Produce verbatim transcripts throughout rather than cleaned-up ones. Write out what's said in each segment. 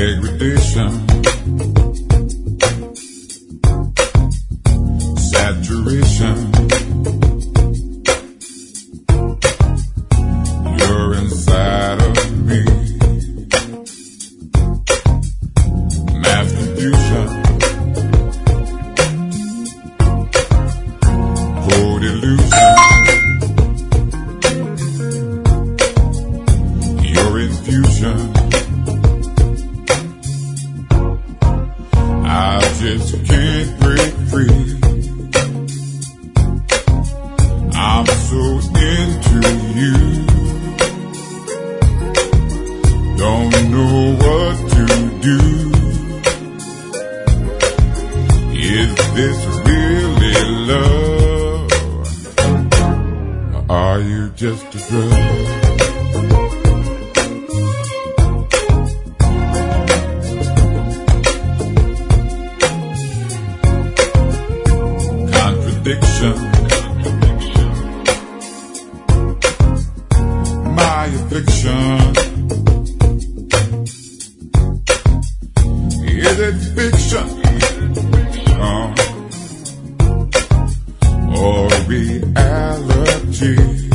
degradation, saturation. You're inside of me. Mass confusion, cold illusion. Your infusion, I just can't break free. I'm so into you, don't know what to do. Is this really love, or are you just a drug? Contradiction, my affliction. Is it fiction, uh, or reality?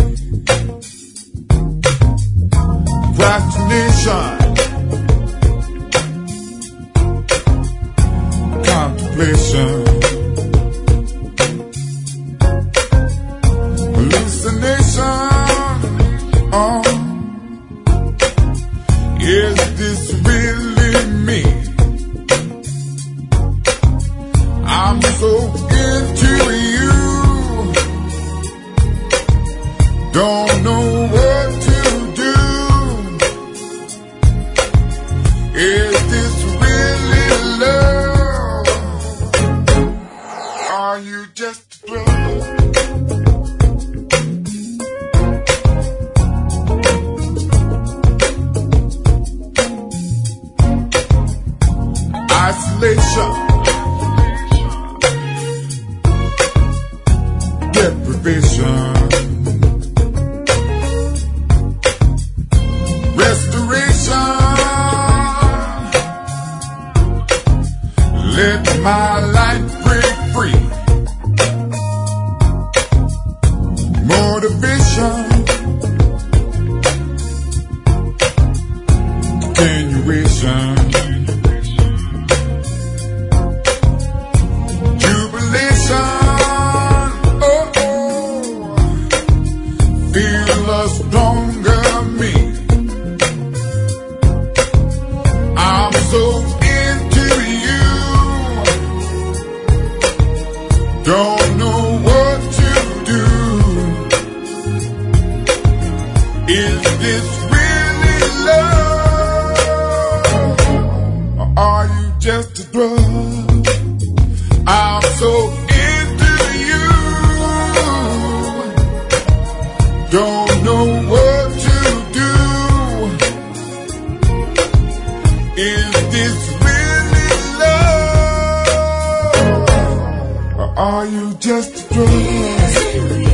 Procrastination, contemplation, hallucination. Uh, is this really me? I'm so into you, don't know what to do. Is this really love? Are you just a drug? Isolation, deprivation, restoration. Let my life break free. Motivation, continuation. Feel a stronger me. I'm so into you, don't know what to do. Is this really love, or are you just a drug? I'm so into you, don't know what to do. Is this really love, or are you just a drug?